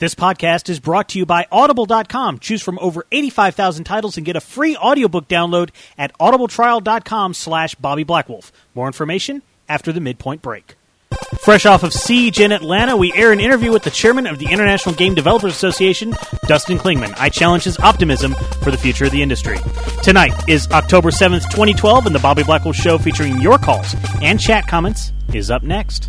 This podcast is brought to you by Audible.com. Choose from over 85,000 titles and get a free audiobook download at audibletrial.com/Bobby Blackwolf. More information after the midpoint break. Fresh off of Siege in Atlanta, we air an interview with the chairman of the International Game Developers Association, Dustin Klingman. I challenge his optimism for the future of the industry. Tonight is October 7th, 2012, and the Bobby Blackwolf Show featuring your calls and chat comments is up next.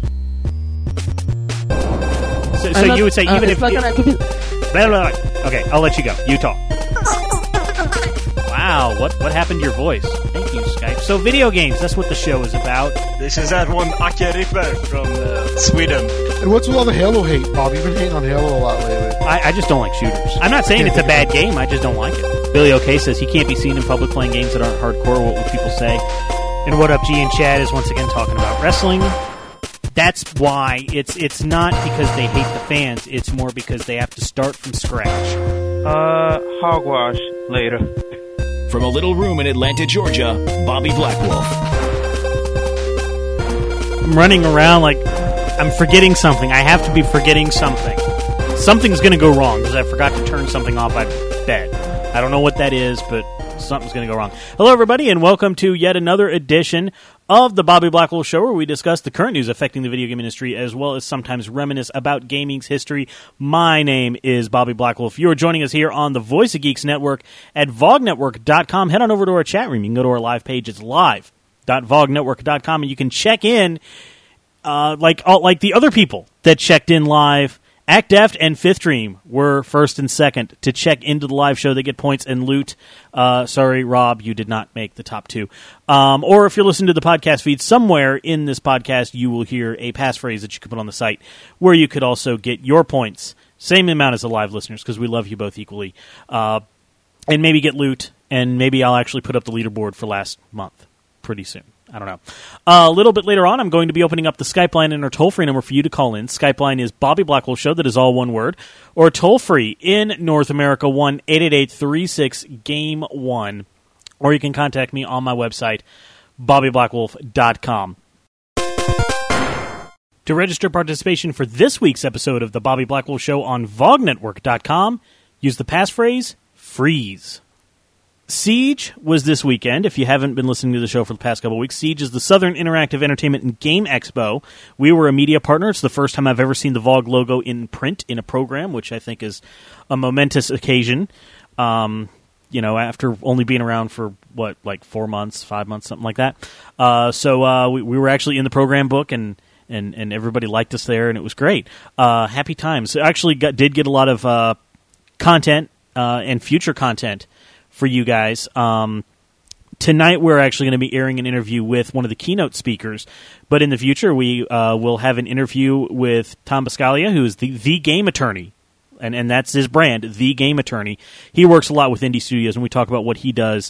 So you would say even if... Okay, I'll let you go. You talk. Wow, what happened to your voice? Thank you, Skype. So video games, that's what the show is about. This is that one Ake Ripper from Sweden. And what's with all the Halo hate, Bob? You've been hating on Halo a lot lately. I just don't like shooters. I'm not saying it's a bad game, I just don't like it. Billy OK says he can't be seen in public playing games that aren't hardcore. What would people say? And What Up G and Chad is once again talking about wrestling. That's why it's not because they hate the fans, it's more because they have to start from scratch. Hogwash later. From a little room in Atlanta, Georgia, Bobby Blackwolf. I'm running around like I'm forgetting something. I have to be forgetting something. Something's going to go wrong because I forgot to turn something off my bed. I don't know what that is, but something's going to go wrong. Hello, everybody, and welcome to yet another edition of the Bobby Blackwolf Show, where we discuss the current news affecting the video game industry, as well as sometimes reminisce about gaming's history. My name is Bobby Blackwolf. You are joining us here on the Voice of Geeks Network at VogNetwork.com. Head on over to our chat room. You can go to our live page. It's live.VogNetwork.com, and you can check in like the other people that checked in live. Act Deft and Fifth Dream were first and second to check into the live show. They get points and loot. Sorry, Rob, you did not make the top two. Or if you're listening to the podcast feed, somewhere in this podcast you will hear a passphrase that you can put on the site where you could also get your points. Same amount as the live listeners because we love you both equally. And maybe get loot, and maybe I'll actually put up the leaderboard for last month pretty soon. I don't know. A little bit later on, I'm going to be opening up the Skype line and our toll-free number for you to call in. Skype line is Bobby Blackwolf Show, that is all one word, or toll-free in North America, 1-888-36-GAME-1. Or you can contact me on my website, bobbyblackwolf.com. To register participation for this week's episode of the Bobby Blackwolf Show on VogNetwork.com, use the passphrase, FREEZE. Siege was this weekend. If you haven't been listening to the show for the past couple of weeks, Siege is the Southern Interactive Entertainment and Game Expo. We were a media partner. It's the first time I've ever seen the VOG logo in print in a program, which I think is a momentous occasion. After only being around for, 4 months, 5 months, something like that. So we were actually in the program book, and everybody liked us there, and it was great. Happy times. Actually did get a lot of content and future content for you guys. Tonight we're actually going to be airing an interview with one of the keynote speakers, but in the future we will have an interview with Tom Biscaglia, who is the game attorney, and that's his brand, The Game Attorney. He works a lot with indie studios, and we talk about what he does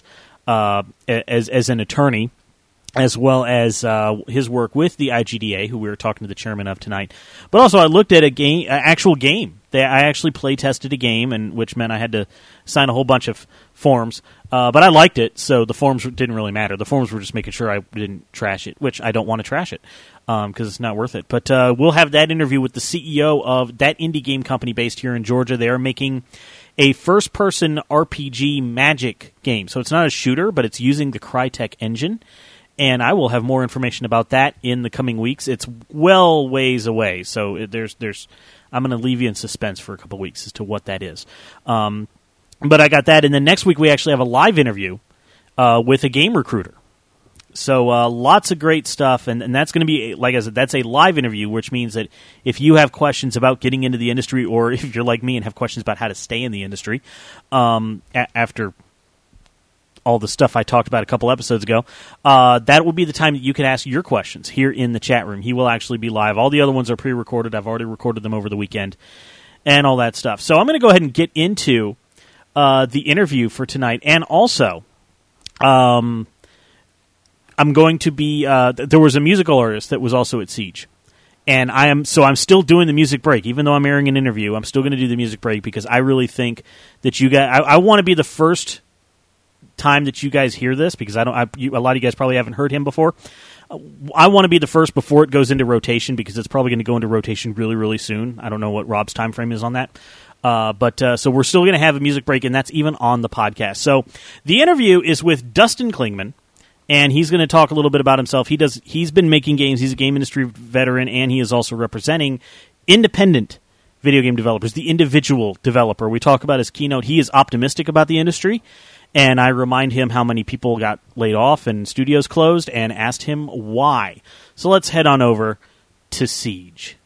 as an attorney, as well as his work with the IGDA, who we were talking to the chairman of tonight. But also I looked at actual game. I actually play tested a game, which meant I had to sign a whole bunch of forms. But I liked it, so the forms didn't really matter. The forms were just making sure I didn't trash it, which I don't want to trash it because it's not worth it. But we'll have that interview with the CEO of that indie game company based here in Georgia. They are making a first-person RPG Magic game. So it's not a shooter, but it's using the Crytek engine. And I will have more information about that in the coming weeks. It's well ways away, so I'm going to leave you in suspense for a couple weeks as to what that is. But I got that, and then next week we actually have a live interview with a game recruiter. So lots of great stuff, and that's going to be, like I said, that's a live interview, which means that if you have questions about getting into the industry, or if you're like me and have questions about how to stay in the industry after all the stuff I talked about a couple episodes ago, that will be the time that you can ask your questions here in the chat room. He will actually be live. All the other ones are pre-recorded. I've already recorded them over the weekend and all that stuff. So I'm going to go ahead and get into the interview for tonight. And also, I'm going to be there was a musical artist that was also at Siege. And I'm still doing the music break. Even though I'm airing an interview, I'm still going to do the music break because I really think that you guys, I want to be the first time that you guys hear this, because a lot of you guys probably haven't heard him before. I want to be the first before it goes into rotation because it's probably going to go into rotation really, really soon. I don't know what Rob's time frame is on that. So we're still going to have a music break, and that's even on the podcast. So the interview is with Dustin Klingman, and he's going to talk a little bit about himself. He's been making games. He's a game industry veteran, and he is also representing independent video game developers, the individual developer. We talk about his keynote. He is optimistic about the industry, and I remind him how many people got laid off and studios closed and asked him why. So let's head on over to Siege.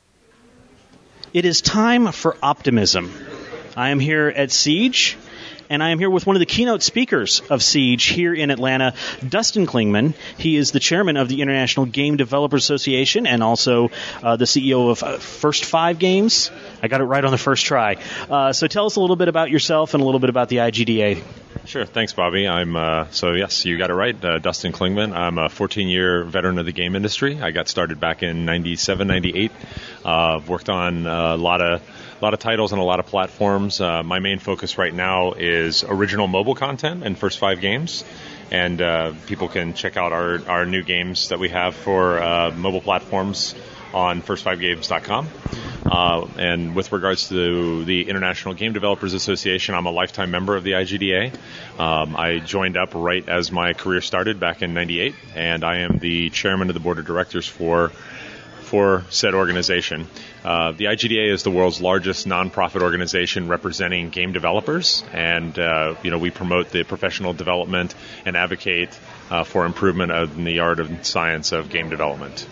It is time for optimism. I am here at Siege, and I am here with one of the keynote speakers of Siege here in Atlanta, Dustin Klingman. He is the chairman of the International Game Developers Association and also the CEO of First 5 Games. I got it right on the first try. So tell us a little bit about yourself and a little bit about the IGDA. Sure. Thanks, Bobby. So yes, you got it right. Dustin Klingman. I'm a 14-year veteran of the game industry. I got started back in 97, 98. Worked on a lot of titles and a lot of platforms. My main focus right now is original mobile content and First 5 Games. And people can check out our new games that we have for mobile platforms on first5games.com. And with regards to the International Game Developers Association, I'm a lifetime member of the IGDA. I joined up right as my career started back in 98, and I am the chairman of the board of directors for said organization. The IGDA is the world's largest nonprofit organization representing game developers, and we promote the professional development and advocate for improvement in the art and science of game development.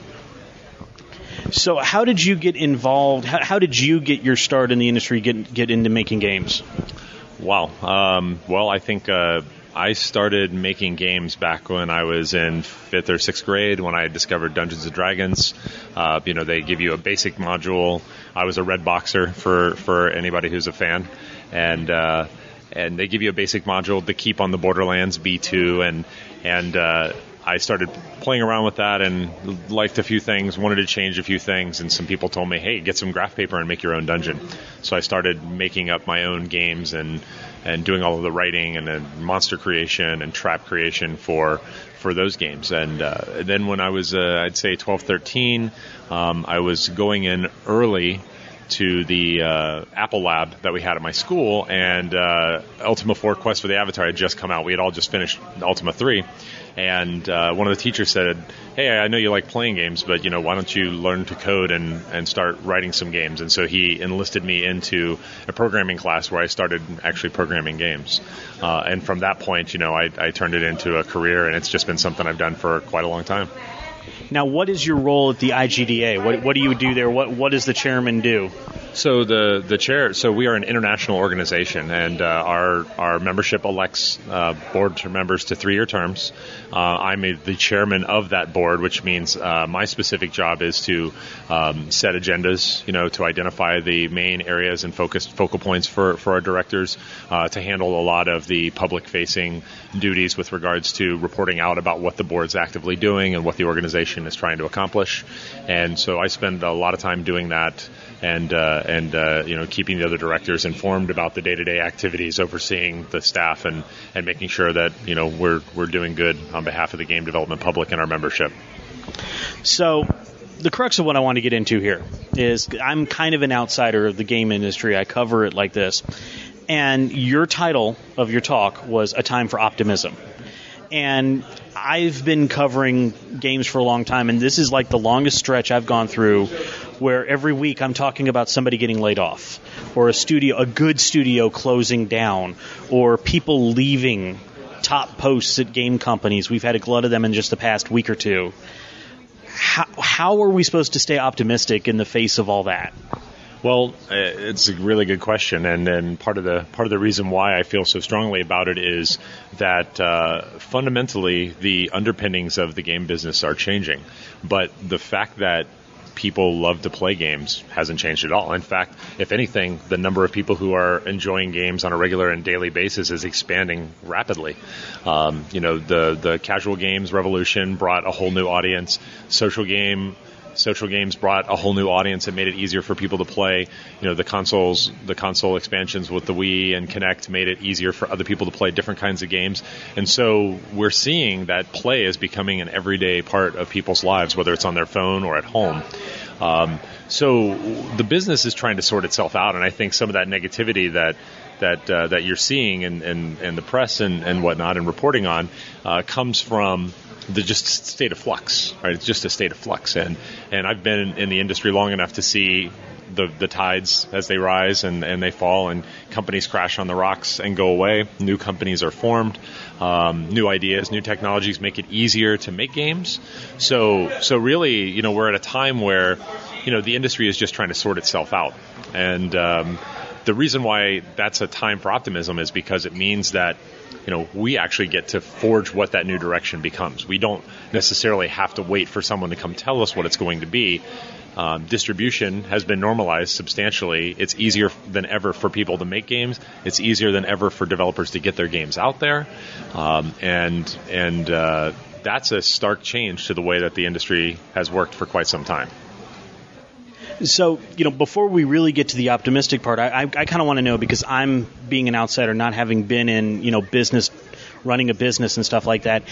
So how did you get involved? How did you get your start in the industry, get into making games? Wow. Well, I think I started making games back when I was in 5th or 6th grade when I discovered Dungeons & Dragons. They give you a basic module. I was a red boxer for anybody who's a fan. And they give you a basic module to keep on the Borderlands B2 and I started playing around with that and liked a few things, wanted to change a few things, and some people told me, hey, get some graph paper and make your own dungeon. So I started making up my own games and doing all of the writing and then monster creation and trap creation for those games. And then when I was, I'd say 12, 13, I was going in early to the Apple Lab that we had at my school, and Ultima 4 Quest for the Avatar had just come out. We had all just finished Ultima 3. And one of the teachers said, hey, I know you like playing games, but, why don't you learn to code and start writing some games? And so he enlisted me into a programming class where I started actually programming games. And from that point, I turned it into a career, and it's just been something I've done for quite a long time. Now, what is your role at the IGDA? What do you do there? What does the chairman do? So the chair. So we are an international organization, and our membership elects board members to 3-year terms. I'm the chairman of that board, which means my specific job is to set agendas, to identify the main areas and focal points for our directors, to handle a lot of the public-facing duties with regards to reporting out about what the board's actively doing and what the organization is trying to accomplish. And so I spend a lot of time doing that and keeping the other directors informed about the day-to-day activities, overseeing the staff and making sure that, we're doing good on behalf of the game development public and our membership. So the crux of what I want to get into here is I'm kind of an outsider of the game industry. I cover it like this. And your title of your talk was A Time for Optimism. And I've been covering games for a long time, and this is like the longest stretch I've gone through where every week I'm talking about somebody getting laid off, or a good studio closing down, or people leaving top posts at game companies. We've had a glut of them in just the past week or two. How are we supposed to stay optimistic in the face of all that? Well, it's a really good question, and part of the reason why I feel so strongly about it is that fundamentally the underpinnings of the game business are changing, but the fact that people love to play games hasn't changed at all. In fact, if anything, the number of people who are enjoying games on a regular and daily basis is expanding rapidly. The casual games revolution brought a whole new audience. Social game Social games brought a whole new audience. It made it easier for people to play. The console expansions with the Wii and Kinect made it easier for other people to play different kinds of games. And so we're seeing that play is becoming an everyday part of people's lives, whether it's on their phone or at home. So the business is trying to sort itself out, and I think some of that negativity that you're seeing in the press and whatnot and reporting on comes from the just state of flux, right? It's just a state of flux, and I've been in the industry long enough to see the tides as they rise and they fall, and companies crash on the rocks and go away. New companies are formed, new ideas, new technologies make it easier to make games. So really, we're at a time where, the industry is just trying to sort itself out, and the reason why that's a time for optimism is because it means that we actually get to forge what that new direction becomes. We don't necessarily have to wait for someone to come tell us what it's going to be. Distribution has been normalized substantially. It's easier than ever for people to make games. It's easier than ever for developers to get their games out there. And that's a stark change to the way that the industry has worked for quite some time. So, before we really get to the optimistic part, I kind of want to know, because I'm being an outsider, not having been in, business, running a business and stuff like that.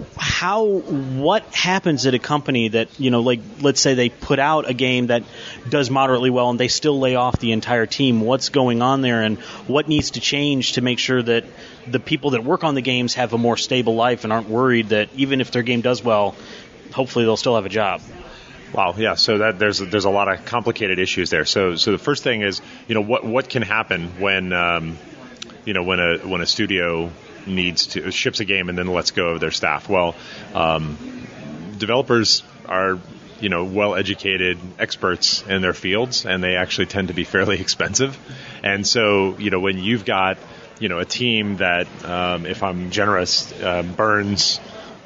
What happens at a company that, let's say they put out a game that does moderately well and they still lay off the entire team? What's going on there, and what needs to change to make sure that the people that work on the games have a more stable life and aren't worried that even if their game does well, hopefully they'll still have a job? Wow, yeah. So that there's a lot of complicated issues there. So the first thing is, what can happen when when a studio ships a game and then lets go of their staff? Well, developers are well-educated experts in their fields, and they actually tend to be fairly expensive. And so when you've got a team that, if I'm generous, burns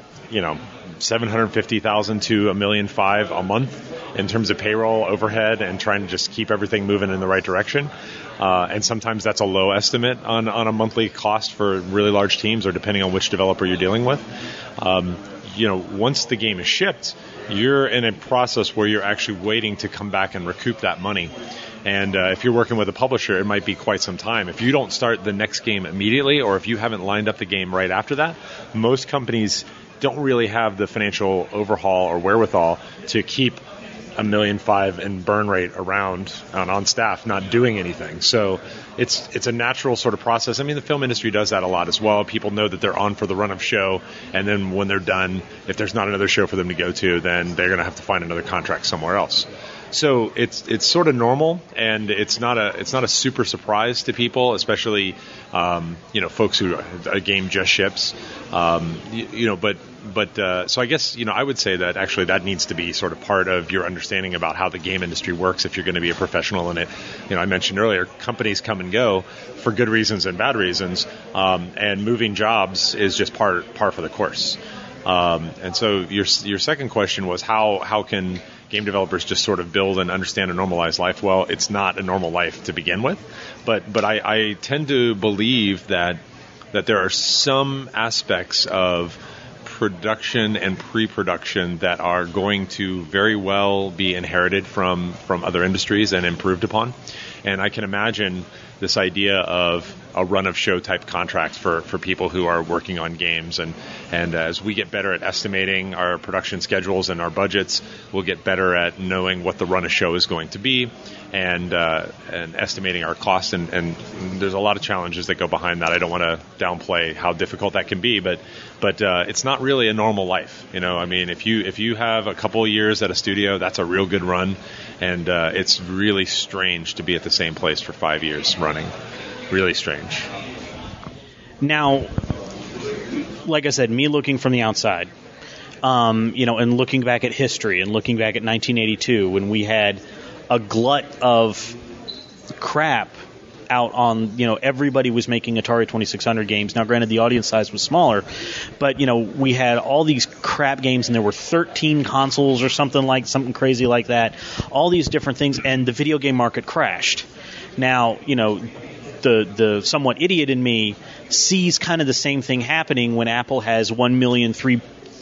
$750,000 to $1.5 million a month in terms of payroll, overhead, and trying to just keep everything moving in the right direction. And sometimes that's a low estimate on a monthly cost for really large teams, or depending on which developer you're dealing with. Once the game is shipped, you're in a process where you're actually waiting to come back and recoup that money. And if you're working with a publisher, it might be quite some time. If you don't start the next game immediately, or if you haven't lined up the game right after that, most companies don't really have the financial overhaul or wherewithal to keep $1.5 million in burn rate around on staff not doing anything. So it's a natural sort of process. I mean, the film industry does that a lot as well. People know that they're on for the run of show, and then when they're done, if there's not another show for them to go to, then they're going to have to find another contract somewhere else. So it's sort of normal, and it's not a super surprise to people, especially folks who a game just ships. But so I guess I would say that actually that needs to be sort of part of your understanding about how the game industry works if you're going to be a professional in it. I mentioned earlier, companies come and go for good reasons and bad reasons, and moving jobs is just par for the course. And so your second question was how can game developers just sort of build and understand a normalized life? Well, it's not a normal life to begin with, but I tend to believe that there are some aspects of production and pre-production that are going to very well be inherited from other industries and improved upon. And I can imagine this idea of a run of show type contract for people who are working on games. And as we get better at estimating our production schedules and our budgets, we'll get better at knowing what the run of show is going to be and estimating our costs. And there's a lot of challenges that go behind that. I don't want to downplay how difficult that can be, but it's not really a normal life. I mean, if you have a couple of years at a studio, that's a real good run. And it's really strange to be at the same place for 5 years running. Really strange. Now, like I said, me looking from the outside, and looking back at history and looking back at 1982 when we had a glut of crap out on, everybody was making Atari 2600 games. Now, granted, the audience size was smaller, but, we had all these crap games, and there were 13 consoles or something crazy like that, all these different things, and the video game market crashed. Now, the somewhat idiot in me sees kind of the same thing happening when Apple has 1 million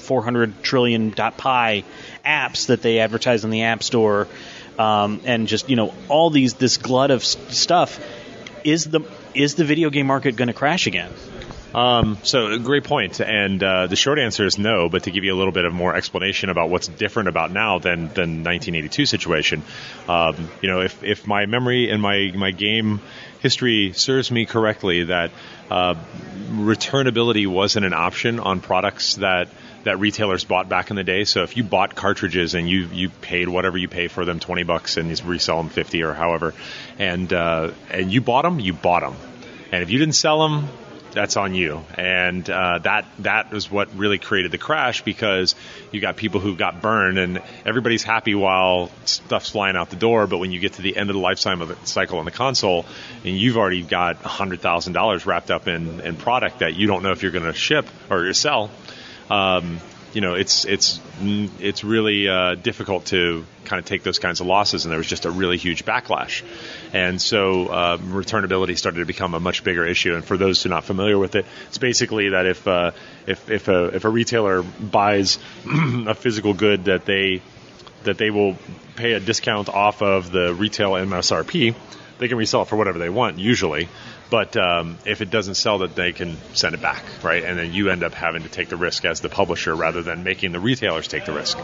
400 trillion .pi apps that they advertise in the App Store, and just all this glut of stuff. Is the video game market going to crash again? So great point, and the short answer is no. But to give you a little bit of more explanation about what's different about now than 1982 situation, if my memory and my game history serves me correctly, that returnability wasn't an option on products that retailers bought back in the day. So if you bought cartridges and you paid whatever you pay for them, $20, and you resell them 50 or however, and you bought them, and if you didn't sell them, that's on you. And that was what really created the crash, because you got people who got burned, and everybody's happy while stuff's flying out the door. But when you get to the end of the lifetime of the cycle on the console, and you've already got $100,000 wrapped up in product that you don't know if you're going to ship or sell, it's really difficult to kind of take those kinds of losses, and there was just a really huge backlash. And so returnability started to become a much bigger issue. And for those who are not familiar with it, it's basically that if a retailer buys a physical good that they will pay a discount off of the retail MSRP, they can resell it for whatever they want usually. But if it doesn't sell, that they can send it back, right? And then you end up having to take the risk as the publisher rather than making the retailers take the risk.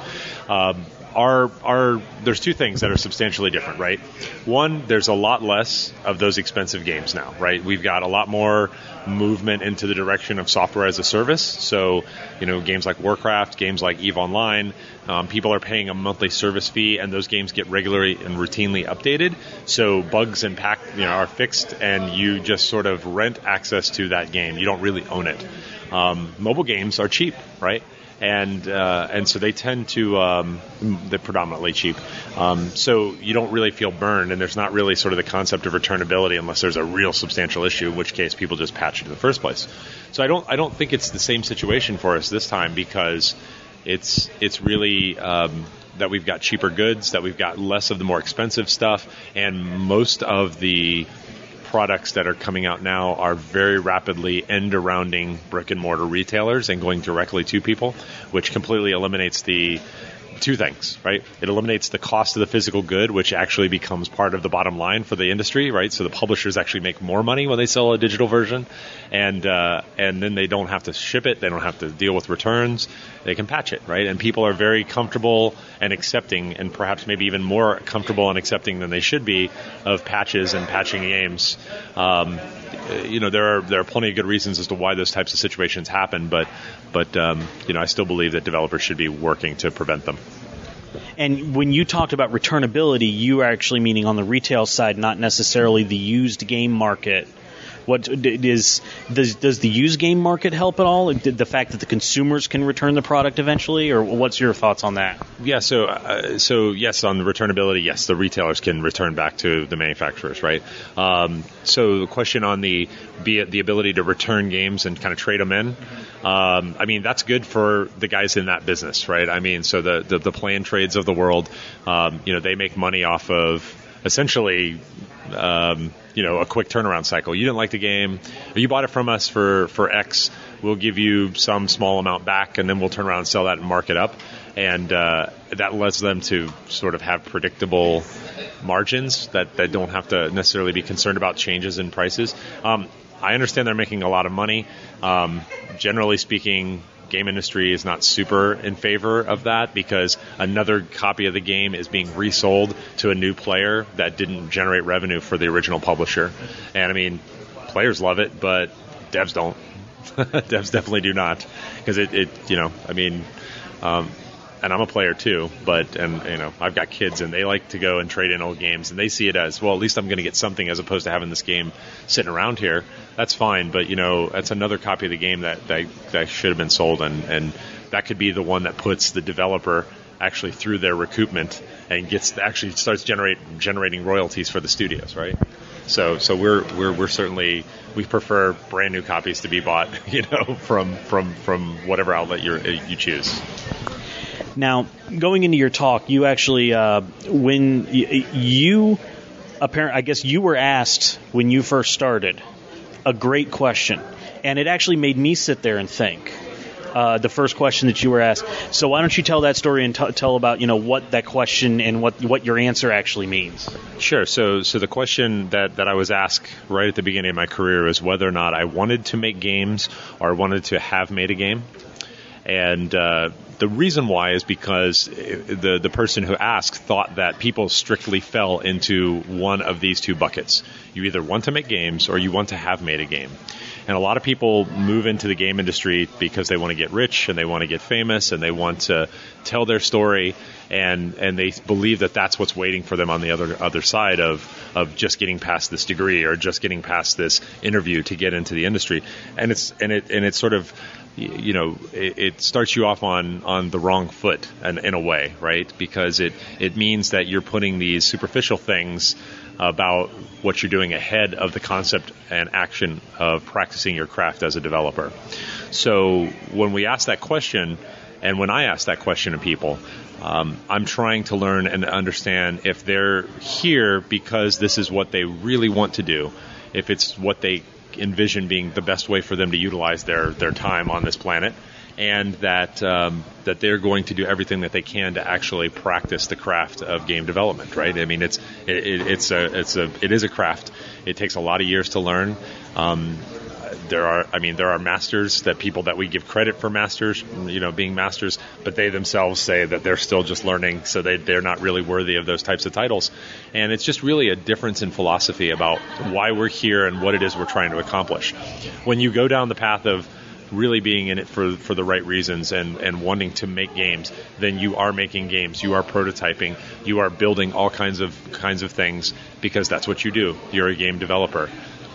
There's two things that are substantially different, right? One, there's a lot less of those expensive games now, right? We've got a lot more movement into the direction of software as a service. So, games like Warcraft, games like EVE Online, people are paying a monthly service fee, and those games get regularly and routinely updated. So bugs and are fixed, and you just sort of rent access to that game. You don't really own it. Mobile games are cheap, right? And so they tend to they're predominantly cheap. So you don't really feel burned, and there's not really sort of the concept of returnability unless there's a real substantial issue, in which case people just patch it in the first place. So I don't think it's the same situation for us this time, because it's really that we've got cheaper goods, that we've got less of the more expensive stuff, and most of the products that are coming out now are very rapidly end-arounding brick-and-mortar retailers and going directly to people, which completely eliminates the two things, right? It eliminates the cost of the physical good, which actually becomes part of the bottom line for the industry, right? So the publishers actually make more money when they sell a digital version, and then they don't have to ship it, they don't have to deal with returns, they can patch it, right? And people are very comfortable and accepting, and perhaps maybe even more comfortable and accepting than they should be, of patches and patching games. There are plenty of good reasons as to why those types of situations happen, but I still believe that developers should be working to prevent them. And when you talked about returnability, you are actually meaning on the retail side, not necessarily the used game market. What does the used game market help at all? The fact that the consumers can return the product eventually, or what's your thoughts on that? Yeah, so yes, on the returnability, yes, the retailers can return back to the manufacturers, right? So the question on the ability to return games and kind of trade them in, that's good for the guys in that business, right? So the plan trades of the world, they make money off of essentially a quick turnaround cycle. You didn't like the game, or you bought it from us for X, we'll give you some small amount back, and then we'll turn around and sell that and mark it up. And that lets them to sort of have predictable margins that don't have to necessarily be concerned about changes in prices. I understand they're making a lot of money. Generally speaking, game industry is not super in favor of that, because another copy of the game is being resold to a new player that didn't generate revenue for the original publisher. And players love it, but devs don't. Devs definitely do not, because and I'm a player too, I've got kids, and they like to go and trade in old games, and they see it as, well, at least I'm going to get something as opposed to having this game sitting around here. That's fine, but that's another copy of the game that should have been sold, and that could be the one that puts the developer actually through their recoupment and starts generating royalties for the studios, right? So we're certainly, we prefer brand new copies to be bought, from whatever outlet you choose. Now, going into your talk, you actually, when you I guess you were asked when you first started a great question, and it actually made me sit there and think. the first question that you were asked. So why don't you tell that story and tell about what that question and what your answer actually means? Sure. So the question that I was asked right at the beginning of my career is whether or not I wanted to make games or wanted to have made a game. And the reason why is because the person who asked thought that people strictly fell into one of these two buckets. You either want to make games or you want to have made a game. And a lot of people move into the game industry because they want to get rich and they want to get famous and they want to tell their story, and they believe that that's what's waiting for them on the other side of just getting past this degree or just getting past this interview to get into the industry. And it's sort of, it starts you off on the wrong foot in a way, right? Because it means that you're putting these superficial things about what you're doing ahead of the concept and action of practicing your craft as a developer. So when we ask that question, and when I ask that question to people, I'm trying to learn and understand if they're here because this is what they really want to do, if it's what they envision being the best way for them to utilize their time on this planet, and that they're going to do everything that they can to actually practice the craft of game development. Right? I mean, it is a craft. It takes a lot of years to learn. There are masters, that people that we give credit for masters, being masters, but they themselves say that they're still just learning, so they're not really worthy of those types of titles. And it's just really a difference in philosophy about why we're here and what it is we're trying to accomplish. When you go down the path of really being in it for the right reasons and wanting to make games, then you are making games, you are prototyping, you are building all kinds of things, because that's what you do. You're a game developer.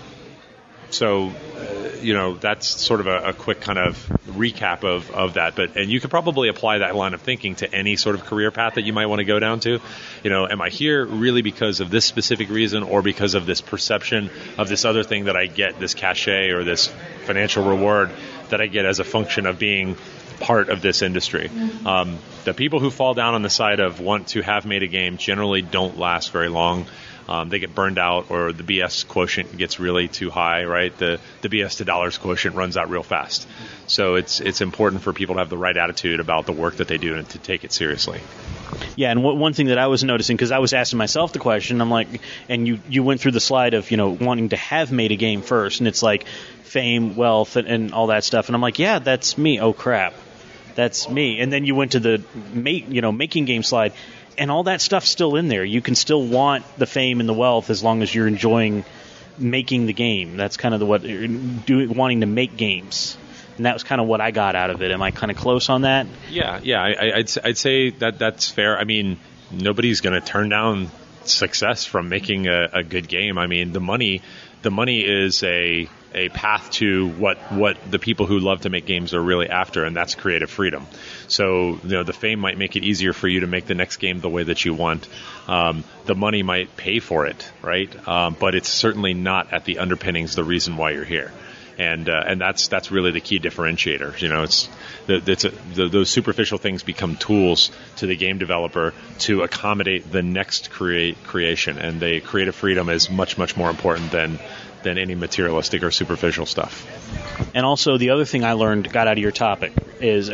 So, that's sort of a quick kind of recap of that. And you could probably apply that line of thinking to any sort of career path that you might want to go down to. Am I here really because of this specific reason or because of this perception of this other thing that I get, this cachet or this financial reward that I get as a function of being part of this industry? The people who fall down on the side of want to have made a game generally don't last very long. They get burned out, or the BS quotient gets really too high, right? The BS to dollars quotient runs out real fast. So it's important for people to have the right attitude about the work that they do and to take it seriously. Yeah, and one thing that I was noticing, because I was asking myself the question, I'm like, and you went through the slide of, wanting to have made a game first, and it's like fame, wealth, and all that stuff, and I'm like, yeah, that's me. Oh, crap. That's me. And then you went to the making game slide, and all that stuff's still in there. You can still want the fame and the wealth as long as you're enjoying making the game. That's kind of wanting to make games. And that was kind of what I got out of it. Am I kind of close on that? Yeah. I'd say that's fair. I mean, nobody's going to turn down success from making a good game. I mean, the money is a path to what the people who love to make games are really after, and that's creative freedom. So, the fame might make it easier for you to make the next game the way that you want. The money might pay for it, right? But it's certainly not at the underpinnings the reason why you're here. And that's really the key differentiator. Those superficial things become tools to the game developer to accommodate the next creation, and the creative freedom is much, much more important than any materialistic or superficial stuff. And also, the other thing I got out of your talk is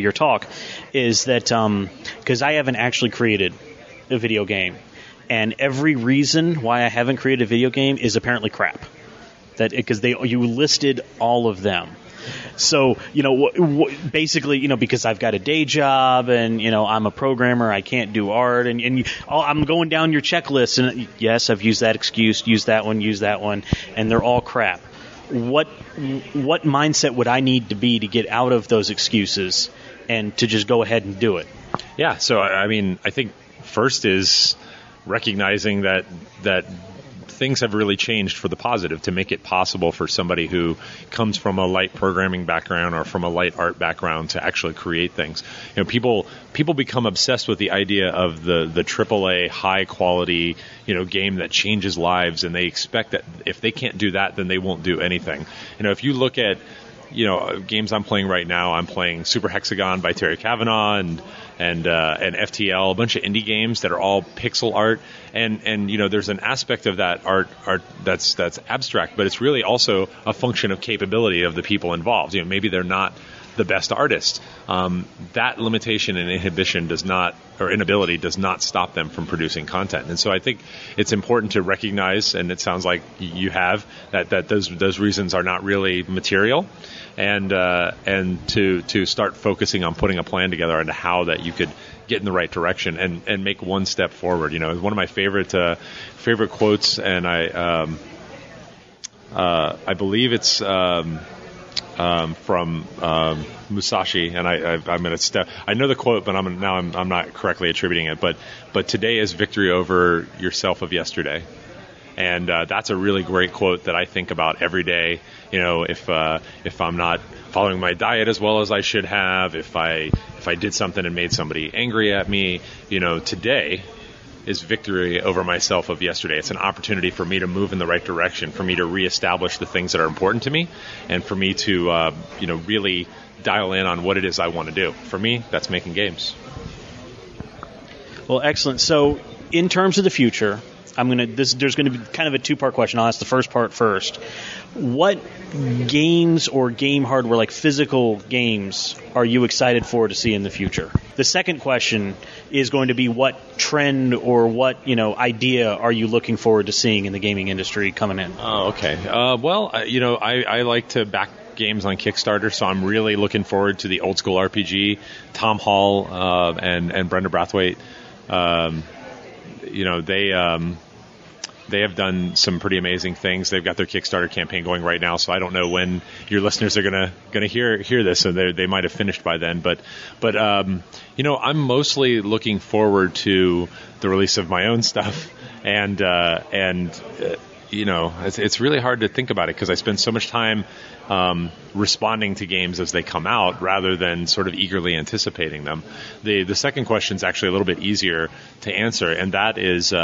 that because I haven't actually created a video game, and every reason why I haven't created a video game is apparently crap. Because you listed all of them. So, basically, because I've got a day job and, I'm a programmer, I can't do art, and I'm going down your checklist, and yes, I've used that excuse, use that one, and they're all crap. What mindset would I need to be to get out of those excuses and to just go ahead and do it? Yeah, so, I think first is recognizing that things have really changed for the positive to make it possible for somebody who comes from a light programming background or from a light art background to actually create things. People become obsessed with the idea of the AAA high quality, game that changes lives, and they expect that if they can't do that, then they won't do anything. If you look at games I'm playing right now, I'm playing Super Hexagon by Terry Kavanagh and FTL, a bunch of indie games that are all pixel art, and there's an aspect of that art that's abstract, but it's really also a function of capability of the people involved. Maybe they're not the best artist. That limitation and inhibition inability does not stop them from producing content. And so I think it's important to recognize, and it sounds like you have, that those reasons are not really material, and to start focusing on putting a plan together into how that you could get in the right direction and make one step forward. You know, one of my favorite quotes, and I believe it's from Musashi, and I'm going to step. I know the quote, but I'm not correctly attributing it. But today is victory over yourself of yesterday, and that's a really great quote that I think about every day. You know, if I'm not following my diet as well as I should have, if I did something and made somebody angry at me, you know, today is victory over myself of yesterday. It's an opportunity for me to move in the right direction, for me to reestablish the things that are important to me, and for me to really dial in on what it is I want to do. For me, that's making games. Well, excellent. So, in terms of the future, there's going to be kind of a two-part question. I'll ask the first part first. What games or game hardware, like physical games, are you excited for to see in the future? The second question is going to be what trend or what idea are you looking forward to seeing in the gaming industry coming in? Oh, okay. I like to back games on Kickstarter, so I'm really looking forward to the Old School RPG, Tom Hall and Brenda Brathwaite. They have done some pretty amazing things. They've got their Kickstarter campaign going right now, so I don't know when your listeners are gonna hear this, so they might have finished by then. But I'm mostly looking forward to the release of my own stuff, and it's really hard to think about it because I spend so much time responding to games as they come out rather than sort of eagerly anticipating them. The second question is actually a little bit easier to answer, and that is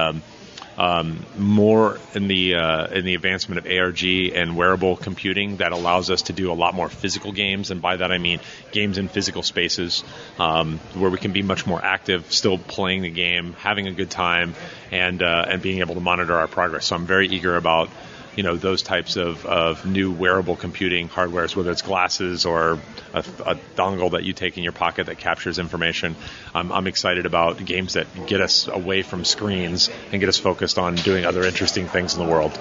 more in the advancement of ARG and wearable computing that allows us to do a lot more physical games, and by that I mean games in physical spaces where we can be much more active, still playing the game, having a good time, and being able to monitor our progress. So I'm very eager about those types of new wearable computing hardwares, whether it's glasses or a dongle that you take in your pocket that captures information. I'm excited about games that get us away from screens and get us focused on doing other interesting things in the world.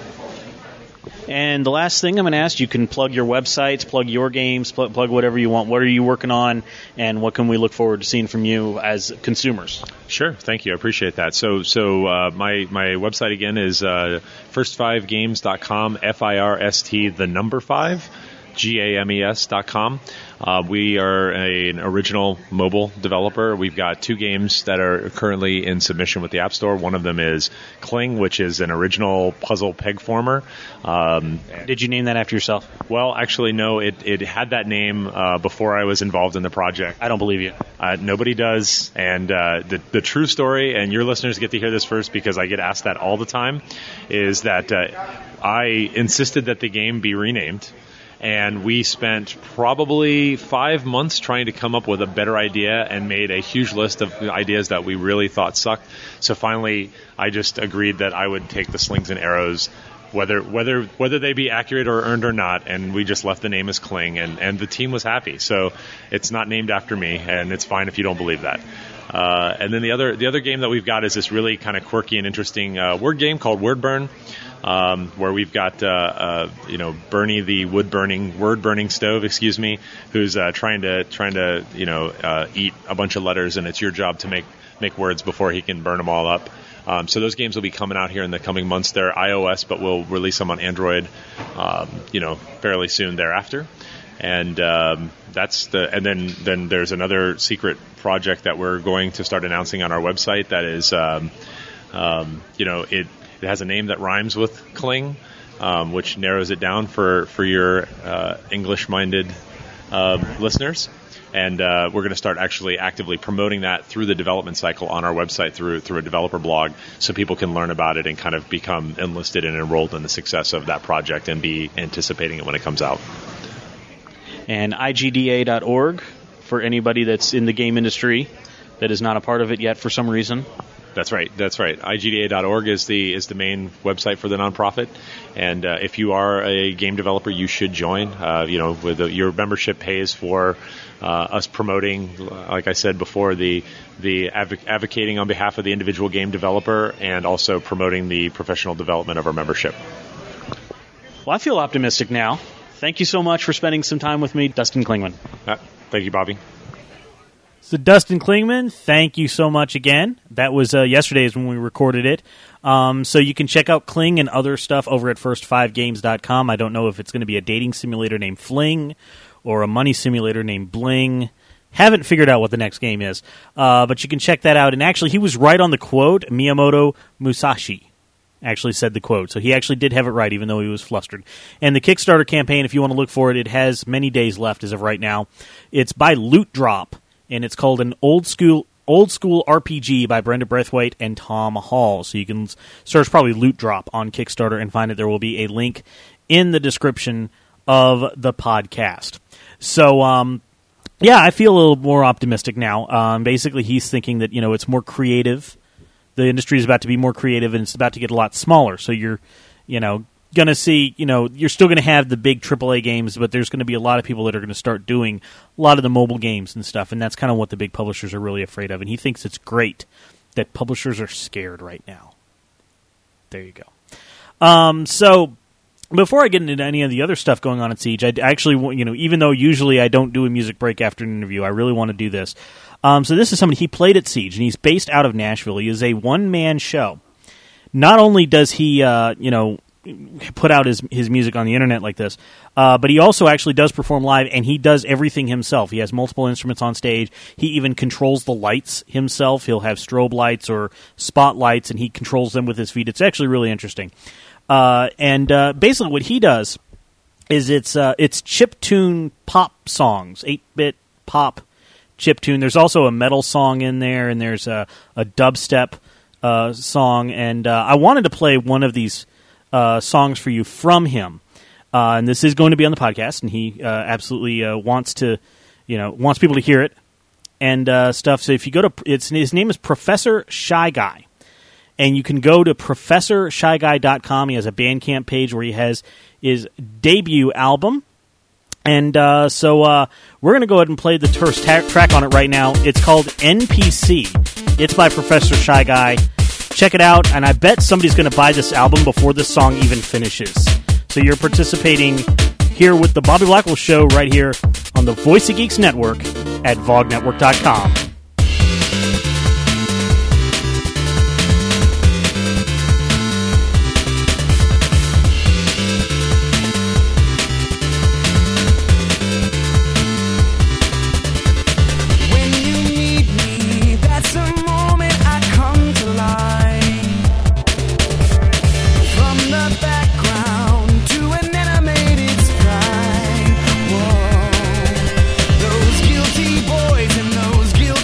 And the last thing I'm going to ask, you can plug your websites, plug your games, plug whatever you want. What are you working on, and what can we look forward to seeing from you as consumers? Sure, thank you. I appreciate that. So my website again is first5games.com, FIRST, the number 5, GAMES.com. We are an original mobile developer. We've got 2 games that are currently in submission with the App Store. One of them is Kling, which is an original puzzle peg former. Did you name that after yourself? Well, actually, no. It had that name before I was involved in the project. I don't believe you. Nobody does. And the true story, and your listeners get to hear this first because I get asked that all the time, is that I insisted that the game be renamed. And we spent probably 5 months trying to come up with a better idea and made a huge list of ideas that we really thought sucked. So finally, I just agreed that I would take the slings and arrows, whether they be accurate or earned or not, and we just left the name as Kling, and the team was happy. So it's not named after me, and it's fine if you don't believe that. And then the other game that we've got is this really kind of quirky and interesting word game called Wordburn. Where we've got Bernie the word burning stove, who's trying to eat a bunch of letters, and it's your job to make words before he can burn them all up. So those games will be coming out here in the coming months. They're iOS, but we'll release them on Android, fairly soon thereafter. And and then there's another secret project that we're going to start announcing on our website that is it has a name that rhymes with Kling, which narrows it down for your English-minded listeners. And we're going to start actually actively promoting that through the development cycle on our website through a developer blog, so people can learn about it and kind of become enlisted and enrolled in the success of that project and be anticipating it when it comes out. And IGDA.org for anybody that's in the game industry that is not a part of it yet for some reason. That's right. IGDA.org is the main website for the nonprofit, and if you are a game developer, you should join. Your membership pays for us promoting, like I said before, the advocating on behalf of the individual game developer, and also promoting the professional development of our membership. Well, I feel optimistic now. Thank you so much for spending some time with me, Dustin Klingman. Thank you, Bobby. So Dustin Klingman, thank you so much again. That was yesterday's when we recorded it. So you can check out Kling and other stuff over at first5games.com. I don't know if it's going to be a dating simulator named Fling or a money simulator named Bling. Haven't figured out what the next game is. But you can check that out. And actually, he was right on the quote. Miyamoto Musashi actually said the quote. So he actually did have it right, even though he was flustered. And the Kickstarter campaign, if you want to look for it, it has many days left as of right now. It's by Loot Drop. And it's called an old school RPG by Brenda Braithwaite and Tom Hall. So you can search probably Loot Drop on Kickstarter and find it. There will be a link in the description of the podcast. So, I feel a little more optimistic now. Basically, he's thinking that, it's more creative. The industry is about to be more creative, and it's about to get a lot smaller. So you're, going to see, you're still going to have the big AAA games, but there's going to be a lot of people that are going to start doing a lot of the mobile games and stuff, and that's kind of what the big publishers are really afraid of. And he thinks it's great that publishers are scared right now. There you go. So before I get into any of the other stuff going on at Siege, I actually, even though usually I don't do a music break after an interview, I really want to do this. So this is somebody, he played at Siege, and he's based out of Nashville. He is a one-man show. Not only does he, put out his music on the internet like this, but he also actually does perform live, and he does everything himself. He has multiple instruments on stage. He even controls the lights himself. He'll have strobe lights or spotlights, and he controls them with his feet. It's actually really interesting. And basically what he does is it's chiptune pop songs, 8-bit pop chiptune. There's also a metal song in there, and there's a dubstep song, and I wanted to play one of these songs for you from him, and this is going to be on the podcast, and he absolutely wants people to hear it and stuff. So if you go to his name is Professor Shy Guy, and you can go to ProfessorShyGuy.com. He has a Bandcamp page where he has his debut album, and so we're going to go ahead and play the first track on it right now. It's called NPC. It's by Professor Shy Guy. Check it out, and I bet somebody's going to buy this album before this song even finishes. So you're participating here with the Bobby Blackwell Show right here on the Voice of Geeks Network at VogNetwork.com. Those guilty boys and those guilty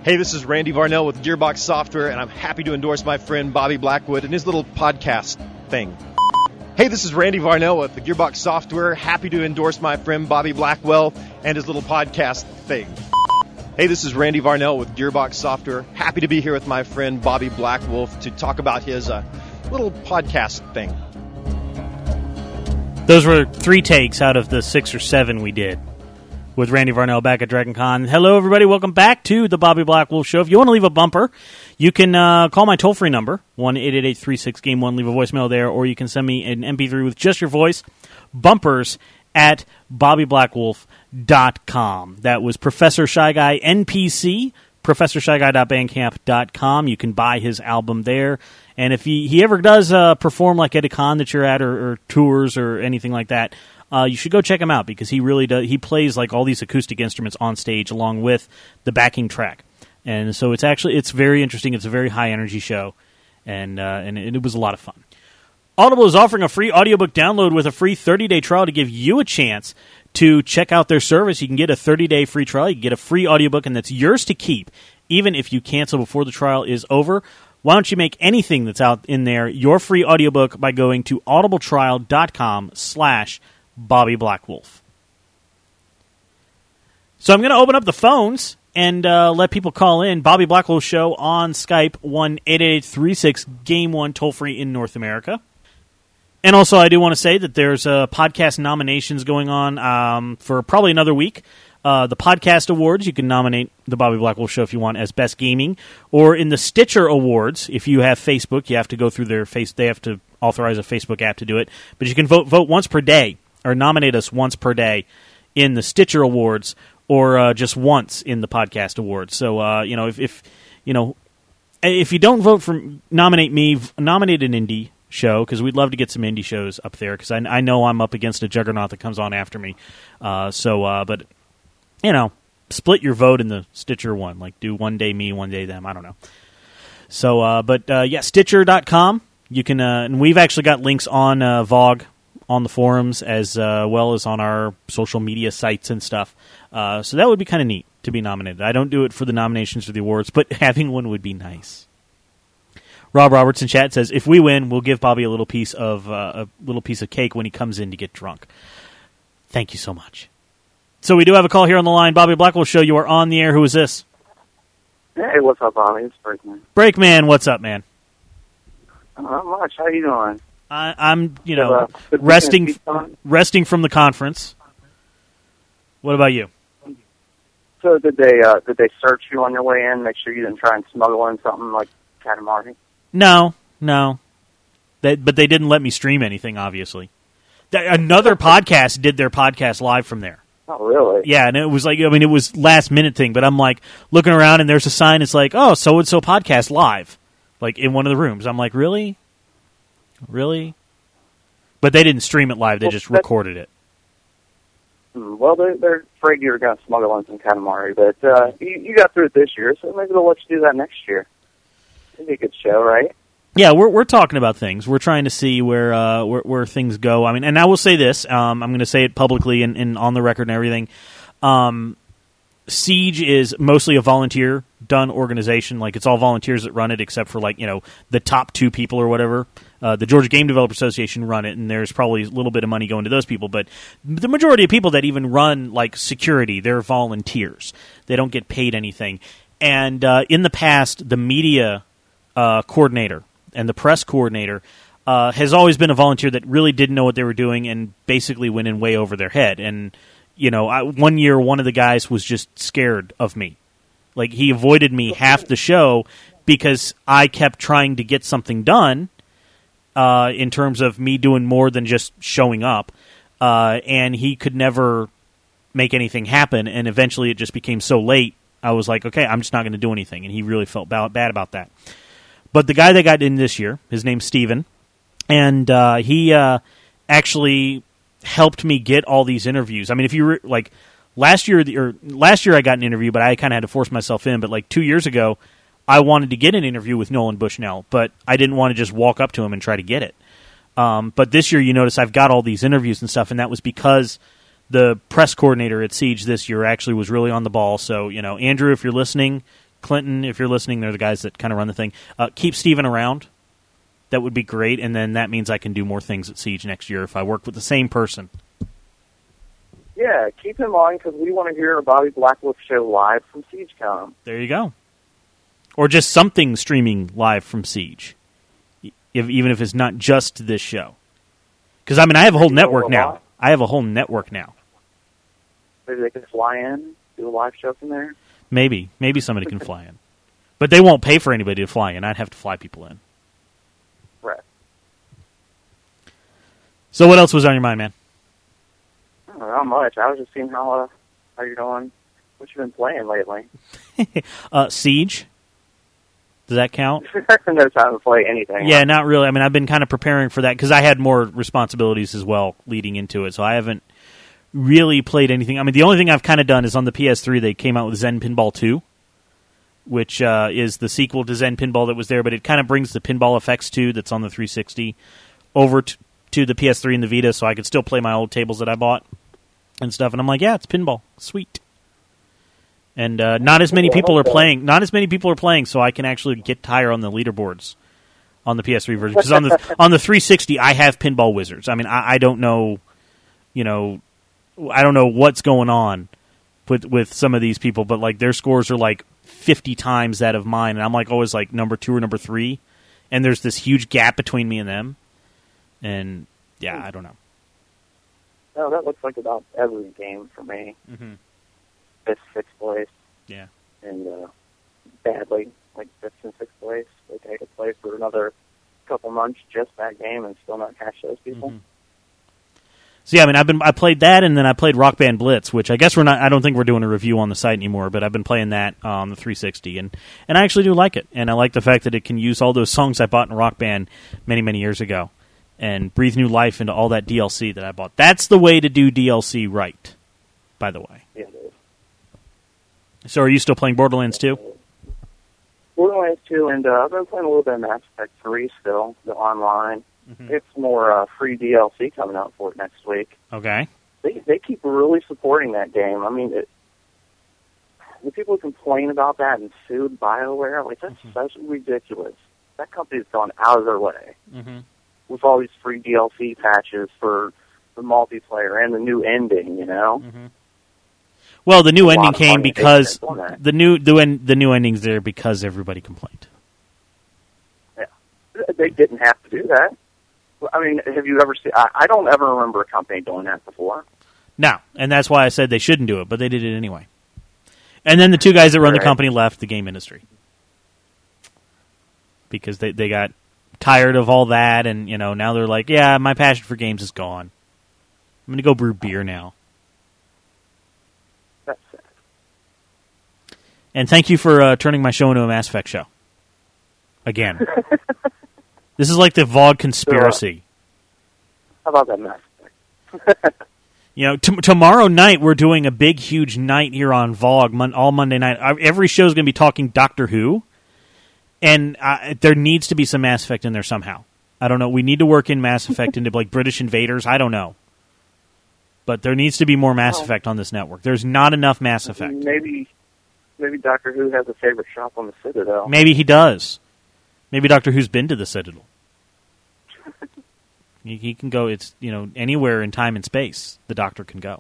Hey, this is Randy Varnell with Gearbox Software, and I'm happy to endorse my friend Bobby Blackwood and his little podcast thing. Hey, this is Randy Varnell with the Gearbox Software, happy to endorse my friend Bobby Blackwell and his little podcast thing. Hey, this is Randy Varnell with Gearbox Software, happy to be here with my friend Bobby Blackwolf to talk about his little podcast thing. Those were 3 takes out of the 6 or 7 we did with Randy Varnell back at Dragon Con. Hello, everybody. Welcome back to the Bobby Blackwolf Show. If you want to leave a bumper, you can call my toll-free number, 1-888-36-GAME-1. Leave a voicemail there, or you can send me an MP3 with just your voice, bumpers at BobbyBlackwolf.com. That was Professor Shy Guy NPC, ProfessorShyGuy.bandcamp.com. You can buy his album there. And if he ever does perform like at a con that you're at or tours or anything like that, you should go check him out because he really does. He plays like all these acoustic instruments on stage along with the backing track, and so it's very interesting. It's a very high energy show, and it was a lot of fun. Audible is offering a free audiobook download with a free 30-day trial to give you a chance to check out their service. You can get a 30-day free trial. You can get a free audiobook, and that's yours to keep, even if you cancel before the trial is over. Why don't you make anything that's out in there your free audiobook by going to audibletrial.com/Bobby Blackwolf. So I'm going to open up the phones and let people call in. Bobby Blackwolf Show on Skype, 1-888-36-GAME-1, toll-free in North America. And also, I do want to say that there's podcast nominations going on for probably another week. The Podcast Awards, you can nominate the Bobby Blackwolf Show if you want as Best Gaming. Or in the Stitcher Awards, if you have Facebook, you have to go through their they have to authorize a Facebook app to do it. But you can vote once per day, or nominate us once per day in the Stitcher Awards, or just once in the Podcast Awards. So if you don't vote for nominate me, nominate an indie show, because we'd love to get some indie shows up there, because I know I'm up against a juggernaut that comes on after me. But split your vote in the Stitcher one, like do one day me, one day them. I don't know. So, Stitcher.com. You can, and we've actually got links on VOG on the forums as well as on our social media sites and stuff. So that would be kind of neat to be nominated. I don't do it for the nominations for the awards, but having one would be nice. Rob Roberts in chat says, if we win, we'll give Bobby a little piece of cake when he comes in to get drunk. Thank you so much. So we do have a call here on the line. Bobby Blackwolf Show, you are on the air. Who is this? Hey, what's up, Bobby? It's Breakman. Breakman, what's up, man? Not much. How you doing? I'm resting from the conference. What about you? So did they search you on your way in? Make sure you didn't try and smuggle in something like Katamari? No. But they didn't let me stream anything, obviously. Another podcast did their podcast live from there. Oh, really? Yeah, and it was like, it was last-minute thing, but I'm like, looking around, and there's a sign, it's like, oh, so-and-so podcast live, like, in one of the rooms. I'm like, really? Really? But they didn't stream it live, they just recorded it. Well, they're afraid you were going to smuggle in some Katamari, but you got through it this year, so maybe they'll let you do that next year. It'd be a good show, right? Yeah, we're talking about things. We're trying to see where things go. I mean, and I will say this. I'm going to say it publicly and on the record and everything. Siege is mostly a volunteer-done organization. Like, it's all volunteers that run it, except for, the top 2 people or whatever. The Georgia Game Developers Association run it, and there's probably a little bit of money going to those people. But the majority of people that even run, security, they're volunteers. They don't get paid anything. And in the past, the media coordinator and the press coordinator has always been a volunteer that really didn't know what they were doing and basically went in way over their head. And, one year, one of the guys was just scared of me. Like, he avoided me half the show because I kept trying to get something done in terms of me doing more than just showing up. And he could never make anything happen. And eventually it just became so late, I was like, okay, I'm just not going to do anything. And he really felt bad about that. But the guy that got in this year, his name's Steven, and he actually helped me get all these interviews. I mean, if you were, last year I got an interview, but I kind of had to force myself in. But 2 years ago, I wanted to get an interview with Nolan Bushnell, but I didn't want to just walk up to him and try to get it. But this year, you notice I've got all these interviews and stuff, and that was because the press coordinator at Siege this year actually was really on the ball. So, Andrew, if you're listening, Clinton, if you're listening, they're the guys that kind of run the thing. Keep Steven around. That would be great, and then that means I can do more things at Siege next year if I work with the same person. Yeah, keep him on because we want to hear a Bobby Blackwood show live from SiegeCon. There you go. Or just something streaming live from Siege, even if it's not just this show. Because, I mean, I have a whole network now. Maybe they could fly in, do a live show from there? Maybe somebody can fly in. But they won't pay for anybody to fly in. I'd have to fly people in. Right. So what else was on your mind, man? Not much. I was just seeing how you're doing, what you've been playing lately. Siege. Does that count? No time to play anything. Yeah, not really. I mean, I've been kind of preparing for that because I had more responsibilities as well leading into it, so I haven't really played anything. I mean, the only thing I've kind of done is on the PS3, they came out with Zen Pinball 2, which is the sequel to Zen Pinball that was there, but it kind of brings the Pinball FX 2 that's on the 360 over to the PS3 and the Vita, so I could still play my old tables that I bought and stuff. And I'm like, yeah, it's pinball. Sweet. And not as many people are playing. Not as many people are playing, so I can actually get higher on the leaderboards on the PS3 version. Because on the 360, I have Pinball Wizards. I mean, I don't know, I don't know what's going on with some of these people, but like their scores are like 50 times that of mine, and I'm like always like number 2 or number 3, and there's this huge gap between me and them. And yeah, I don't know. No, that looks like about every game for me. Mm-hmm. 5th, 6th place. Yeah. And badly, like 5th and 6th place. Like I could play for another couple months just that game and still not catch those people. Mm-hmm. So yeah, I mean, I played that, and then I played Rock Band Blitz, which I guess I don't think we're doing a review on the site anymore, but I've been playing that on the 360, and I actually do like it, and I like the fact that it can use all those songs I bought in Rock Band many, many years ago, and breathe new life into all that DLC that I bought. That's the way to do DLC right, by the way. Yeah, it is. So are you still playing Borderlands 2? Borderlands 2, and I've been playing a little bit of Mass Effect 3 still, the online. Mm-hmm. It's more free DLC coming out for it next week. Okay. They keep really supporting that game. I mean, the people who complain about that and sued BioWare, like, that's such ridiculous. That company's gone out of their way with all these free DLC patches for the multiplayer and the new ending, Mm-hmm. Well, the new ending came because the new ending's there because everybody complained. Yeah, they didn't have to do that. I mean, have you ever seen? I don't ever remember a company doing that before. No, and that's why I said they shouldn't do it, but they did it anyway. And then the two guys that run the company left the game industry because they got tired of all that, and now they're like, yeah, my passion for games is gone. I'm going to go brew beer now. That's sad. And thank you for turning my show into a Mass Effect show. Again. This is like the VOG conspiracy. How about that Mass Effect? Tomorrow night we're doing a big, huge night here on VOG, all Monday night. Every show is going to be talking Doctor Who, and there needs to be some Mass Effect in there somehow. I don't know. We need to work in Mass Effect into like British Invaders. I don't know. But there needs to be more Mass Effect on this network. There's not enough Mass Effect. Maybe Doctor Who has a favorite shop on the Citadel. Maybe he does. Maybe Doctor Who's been to the Citadel. He can go. It's anywhere in time and space. The Doctor can go.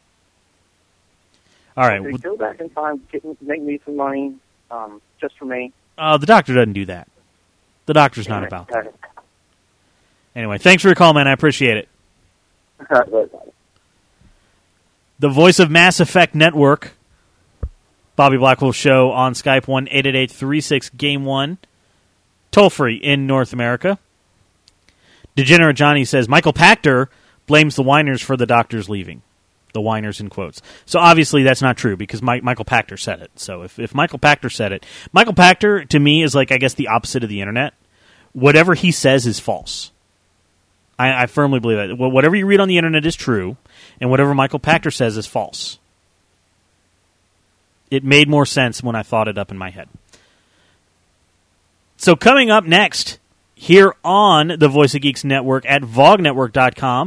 All right. Go back in time, make me some money, just for me. The Doctor doesn't do that. The Doctor's not about that. Anyway, thanks for your call, man. I appreciate it. The voice of Mass Effect Network, Bobby Blackwell Show on Skype, 1-888-36-GAME-1. Toll free in North America. Degenerate Johnny says, Michael Pachter blames the whiners for the Doctor's leaving. The whiners in quotes. So obviously that's not true because Michael Pachter said it. So if Michael Pachter said it, Michael Pachter to me is like, I guess, the opposite of the internet. Whatever he says is false. I firmly believe that. Whatever you read on the internet is true, and whatever Michael Pachter says is false. It made more sense when I thought it up in my head. So coming up next, here on the Voice of Geeks Network at vognetwork.com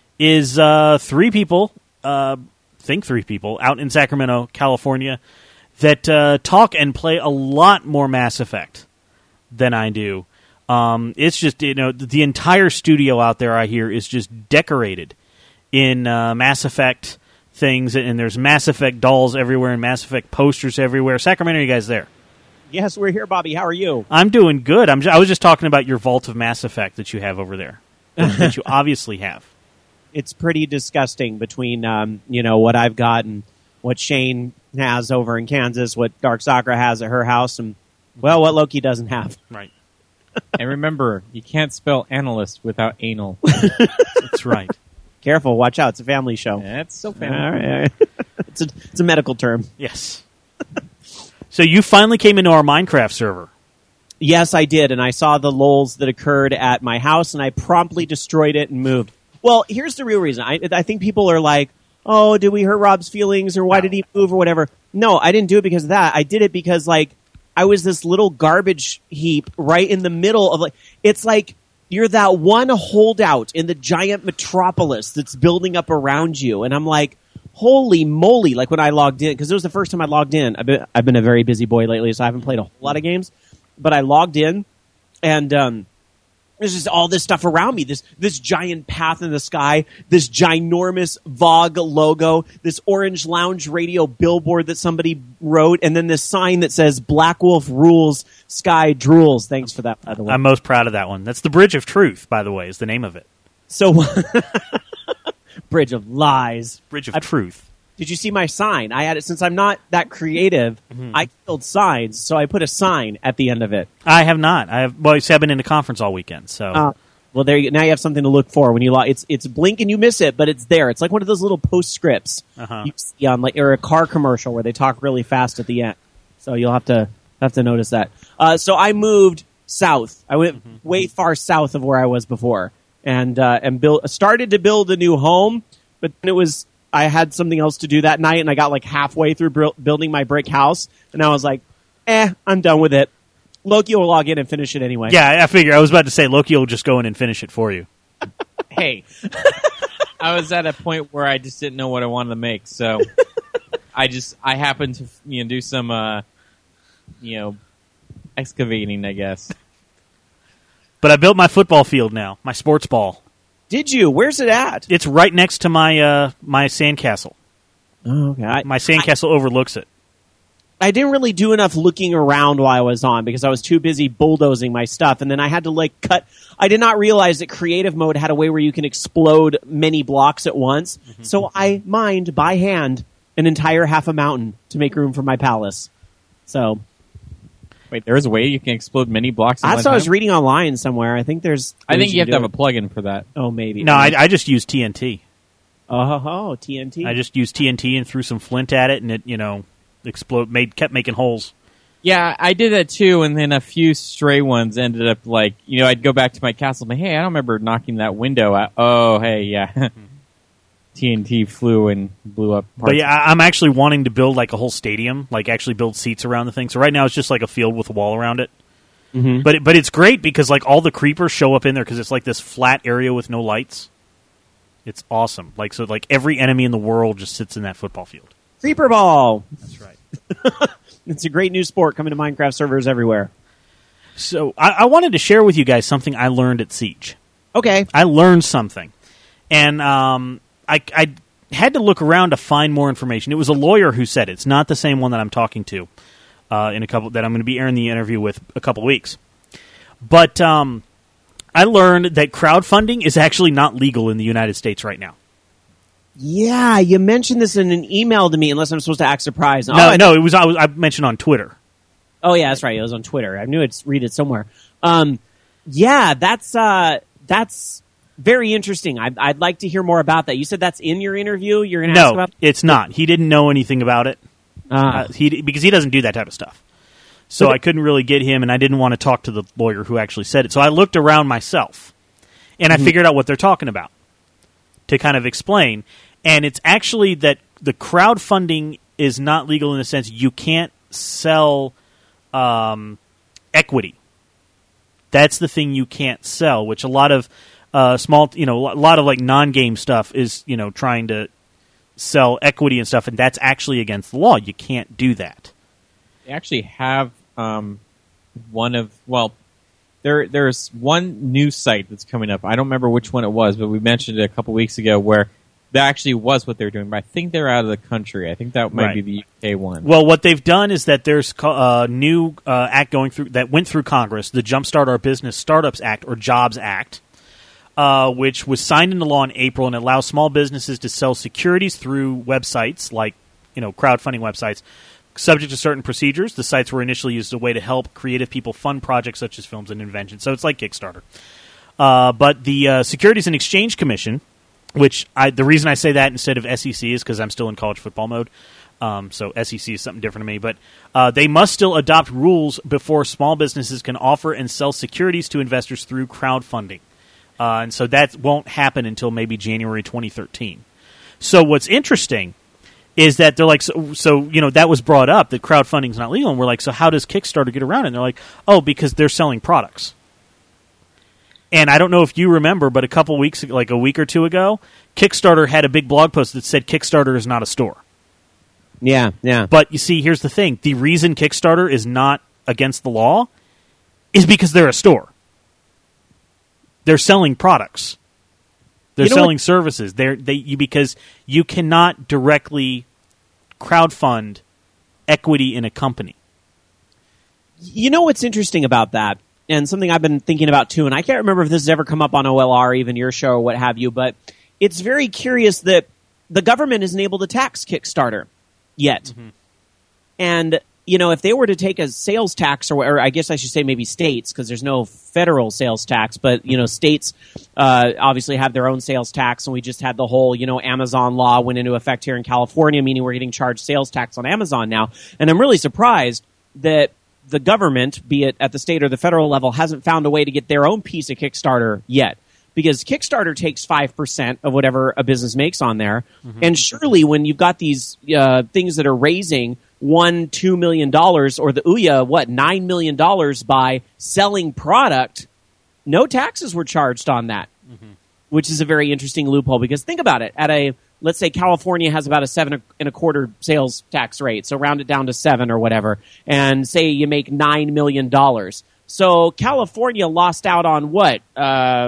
is three people out in Sacramento, California. that talk and play a lot more Mass Effect than I do. It's just, the entire studio out there, I hear, is just decorated in Mass Effect things, and there's Mass Effect dolls everywhere and Mass Effect posters everywhere. Sacramento, are you guys there? Yes, we're here, Bobby. How are you? I'm doing good. I was just talking about your vault of Mass Effect that you have over there, that you obviously have. It's pretty disgusting between, what I've got and what Shane has over in Kansas, what Dark Sakura has at her house, and, well, what Loki doesn't have. Right. And remember, you can't spell analyst without anal. That's right. Careful, watch out. It's a family show. Yeah, it's so family. All right. It's a medical term. Yes. So you finally came into our Minecraft server. Yes, I did, and I saw the lulls that occurred at my house, and I promptly destroyed it and moved. Well, here's the real reason. I think people are like, oh, did we hurt Rob's feelings, or why did he move, or whatever. No, I didn't do it because of that. I did it because, I was this little garbage heap right in the middle of, it's like you're that one holdout in the giant metropolis that's building up around you, and I'm like, holy moly, when I logged in, because it was the first time I logged in. I've been a very busy boy lately, so I haven't played a whole lot of games, but I logged in, and there's just all this stuff around me, this giant path in the sky, this ginormous Vogue logo, this Orange Lounge Radio billboard that somebody wrote, and then this sign that says Black Wolf rules, Sky drools. Thanks for that, by the way. I'm most proud of that one. That's the Bridge of Truth, by the way, is the name of it. So, Bridge of Lies. Bridge of Truth. Did you see my sign? I had it, since I'm not that creative, I killed signs, so I put a sign at the end of it. I have not. I've been in a conference all weekend, so. Well, there you go. Now you have something to look for when you log. It's blink and you miss it, but it's there. It's like one of those little postscripts you see on or a car commercial where they talk really fast at the end. So you'll have to notice that. So I moved south. I went way far south of where I was before, and started to build a new home, but then I had something else to do that night, and I got halfway through building my brick house, and I was like, I'm done with it. Loki will log in and finish it anyway. Yeah, I figure. I was about to say, Loki will just go in and finish it for you. Hey, I was at a point where I just didn't know what I wanted to make, so I happened to do some excavating, I guess. But I built my football field now, my sports ball. Did you? Where's it at? It's right next to my my sandcastle. Oh, okay. My sandcastle overlooks it. I didn't really do enough looking around while I was on because I was too busy bulldozing my stuff, and then I had to cut. I did not realize that creative mode had a way where you can explode many blocks at once. So I mined by hand an entire half a mountain to make room for my palace. So. Wait, there's a way you can explode many blocks at one time? That's what I was reading online somewhere. I think there's... I think you have to have a plugin for that. Oh, maybe. No, I just use TNT. Oh, TNT. I just used TNT and threw some flint at it, and it, kept making holes. Yeah, I did that too, and then a few stray ones ended up I'd go back to my castle, but hey, I don't remember knocking that window out. Oh, hey, yeah. TNT flew and blew up parts. But yeah, I'm actually wanting to build a whole stadium, actually build seats around the thing. So right now it's just a field with a wall around it. But it's great because all the creepers show up in there because it's this flat area with no lights. It's awesome. Every enemy in the world just sits in that football field. Creeper ball. That's right. It's a great new sport coming to Minecraft servers everywhere. So I wanted to share with you guys something I learned at Siege. Okay. I learned something. And I had to look around to find more information. It was a lawyer who said it. It's not the same one that I'm talking to that I'm going to be airing the interview with a couple weeks. But I learned that crowdfunding is actually not legal in the United States right now. Yeah, you mentioned this in an email to me, unless I'm supposed to act surprised. No, it was I mentioned on Twitter. Oh yeah, that's right. It was on Twitter. I knew I'd read it somewhere. Yeah, that's very interesting. I'd like to hear more about that. You said that's in your interview? You're going to ask about? No, it's not. He didn't know anything about it because he doesn't do that type of stuff. So I couldn't really get him, and I didn't want to talk to the lawyer who actually said it. So I looked around myself, and I figured out what they're talking about to kind of explain. And it's actually that the crowdfunding is not legal in the sense you can't sell equity. That's the thing you can't sell, which a lot of a lot of non-game stuff is, trying to sell equity and stuff, and that's actually against the law. You can't do that. They actually have there's one new site that's coming up. I don't remember which one it was, but we mentioned it a couple weeks ago where that actually was what they're doing. But I think they're out of the country. I think that might be the UK one. Well, what they've done is that there's a new act going through that went through Congress, the Jumpstart Our Business Startups Act, or Jobs Act, which was signed into law in April and allows small businesses to sell securities through websites like crowdfunding websites. Subject to certain procedures, the sites were initially used as a way to help creative people fund projects such as films and inventions. So it's like Kickstarter. But the Securities and Exchange Commission, which the reason I say that instead of SEC is because I'm still in college football mode. So SEC is something different to me. But they must still adopt rules before small businesses can offer and sell securities to investors through crowdfunding. And so that won't happen until maybe January 2013. So what's interesting is that they're like, so that was brought up, that crowdfunding is not legal, and we're like, so how does Kickstarter get around it? And they're like, oh, because they're selling products. And I don't know if you remember, but a week or two ago, Kickstarter had a big blog post that said Kickstarter is not a store. Yeah. But you see, here's the thing. The reason Kickstarter is not against the law is because they're a store. They're selling products. They're selling services. Because you cannot directly crowdfund equity in a company. You know what's interesting about that, and something I've been thinking about too, and I can't remember if this has ever come up on OLR, even your show or what have you, but it's very curious that the government isn't able to tax Kickstarter yet. Mm-hmm. And if they were to take a sales tax, or I guess I should say maybe states, because there's no federal sales tax, but, states obviously have their own sales tax, and we just had the whole, Amazon law went into effect here in California, meaning we're getting charged sales tax on Amazon now. And I'm really surprised that the government, be it at the state or the federal level, hasn't found a way to get their own piece of Kickstarter yet. Because Kickstarter takes 5% of whatever a business makes on there. Mm-hmm. And surely when you've got these things that are raising $1-2 million, or the Ouya, $9 million by selling product, no taxes were charged on that, which is a very interesting loophole. Because think about it, let's say California has about a 7.25% sales tax rate, so round it down to 7 or whatever, and say you make $9 million. So California lost out on what? About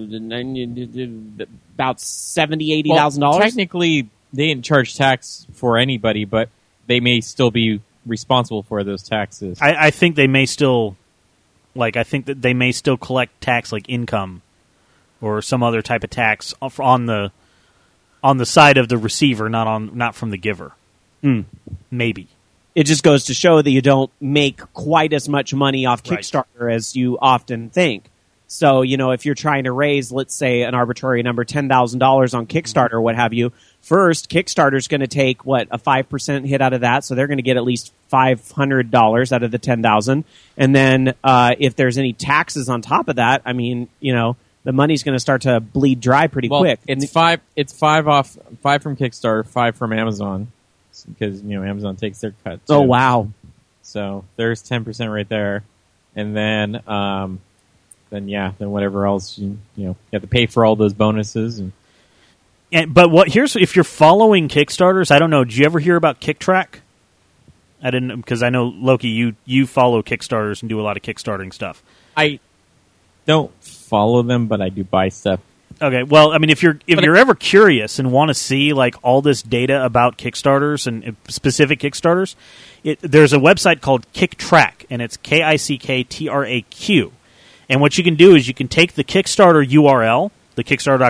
$70,000-$80,000? Well, technically, they didn't charge tax for anybody, but they may still be responsible for those taxes. I think they may still, that they may still collect tax like income or some other type of tax on the side of the receiver, not from the giver. Maybe. It just goes to show that you don't make quite as much money off Kickstarter as you often think. So, if you're trying to raise, let's say, an arbitrary number, $10,000 on Kickstarter or what have you, first, Kickstarter's going to take, a 5% hit out of that, so they're going to get at least $500 out of the $10,000. And then if there's any taxes on top of that, the money's going to start to bleed dry pretty quick. It's five from Kickstarter, 5 from Amazon, because Amazon takes their cut too. Oh wow! So there's 10% right there, and then whatever else you have to pay for all those bonuses. But if you're following Kickstarters, I don't know. Did you ever hear about KickTrack? I didn't, because I know, Loki, you follow Kickstarters and do a lot of Kickstarting stuff. I don't follow them, but I do buy stuff. Okay, well, if you're ever curious and want to see all this data about Kickstarters and specific Kickstarters, there's a website called KickTrack, and it's KickTrack. And what you can do is you can take the Kickstarter URL, the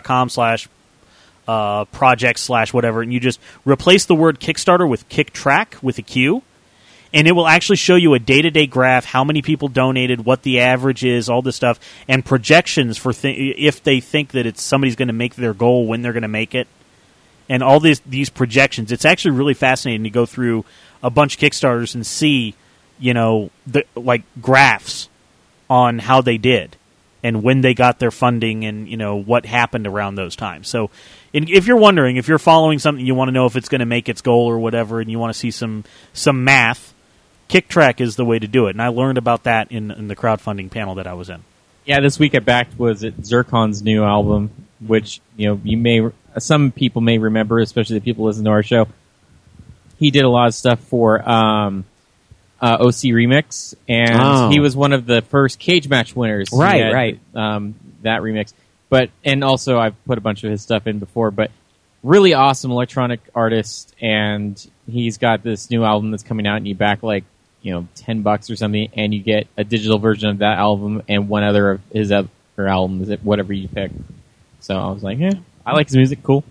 Kickstarter.com/project/whatever, and you just replace the word Kickstarter with KickTrack with a Q, and it will actually show you a day-to-day graph, how many people donated, what the average is, all this stuff, and projections for if they think that somebody's going to make their goal, when they're going to make it, and all these projections. It's actually really fascinating to go through a bunch of Kickstarters and see, graphs on how they did and when they got their funding and, what happened around those times. So if you're wondering, if you're following something, you want to know if it's going to make its goal or whatever, and you want to see some math, KickTrack is the way to do it. And I learned about that in the crowdfunding panel that I was in. Yeah, this week I backed Zircon's new album, which, some people may remember, especially the people listening to our show. He did a lot of stuff for OC Remix, and he was one of the first cage match winners. Right. That remix. And also I've put a bunch of his stuff in before, but really awesome electronic artist, and he's got this new album that's coming out, and you back like, $10 or something, and you get a digital version of that album and one other of his other albums, whatever you pick. So I was like, I like his music, cool.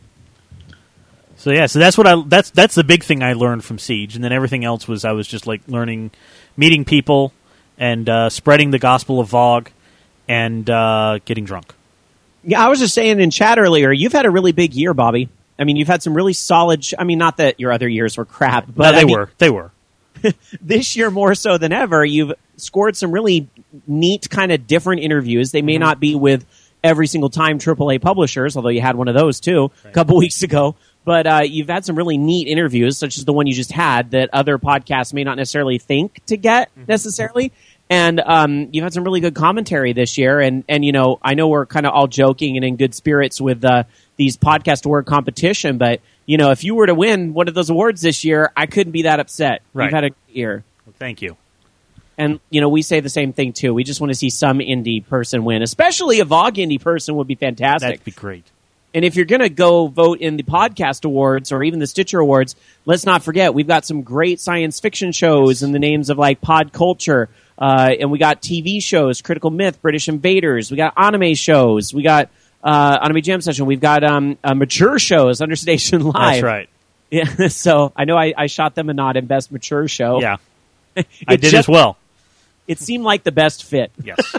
So yeah, so that's that's the big thing I learned from Siege, and then everything else was I was just like meeting people, and spreading the gospel of VOG, and getting drunk. Yeah, I was just saying in chat earlier, you've had a really big year, Bobby. I mean, you've had some really solid. Not that your other years were crap, but no, they were. This year more so than ever, you've scored some really neat, kind of different interviews. They may not be with every single time AAA publishers, although you had one of those too a couple weeks ago. But you've had some really neat interviews, such as the one you just had, that other podcasts may not necessarily think to get necessarily. And you've had some really good commentary this year. And I know we're kind of all joking and in good spirits with these podcast award competition, but if you were to win one of those awards this year, I couldn't be that upset. Right. You've had a good year. Well, thank you. And, we say the same thing, too. We just want to see some indie person win. Especially a VOG indie person would be fantastic. That'd be great. And if you're going to go vote in the podcast awards or even the Stitcher awards, let's not forget, we've got some great science fiction shows in the names of like Pod Culture. And we got TV shows, Critical Myth, British Invaders. We got anime shows. We got Anime Jam Session. We've got mature shows, Understation Live. That's right. Yeah, so I know I shot them a nod in Best Mature Show. Yeah, I did as well. It seemed like the best fit. Yes.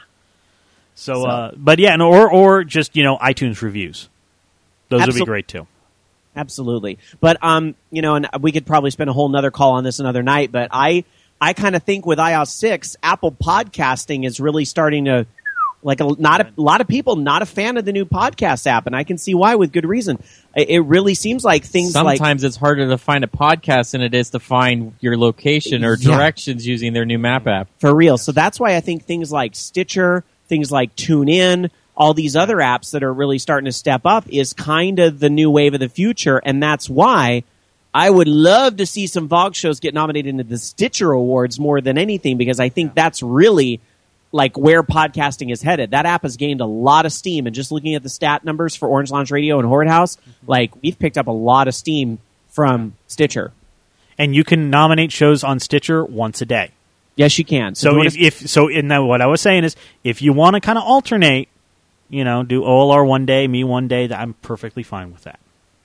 So, but yeah, or just iTunes reviews. Those would be great too. Absolutely. But and we could probably spend a whole nother call on this another night. But I kind of think with iOS 6, Apple podcasting is really starting to a lot of people not a fan of the new podcast app, and I can see why with good reason. It really seems like sometimes it's harder to find a podcast than it is to find your location or directions using their new map app. For real. So that's why I think things like Stitcher, things like TuneIn, all these other apps that are really starting to step up is kind of the new wave of the future, and that's why I would love to see some VOG shows get nominated into the Stitcher Awards more than anything, because I think that's really like where podcasting is headed. That app has gained a lot of steam, and just looking at the stat numbers for Orange Lounge Radio and Horde House, we've picked up a lot of steam from Stitcher. And you can nominate shows on Stitcher once a day. Yes, you can. So what I was saying is, if you want to kind of alternate, do OLR one day, me one day, I'm perfectly fine with that.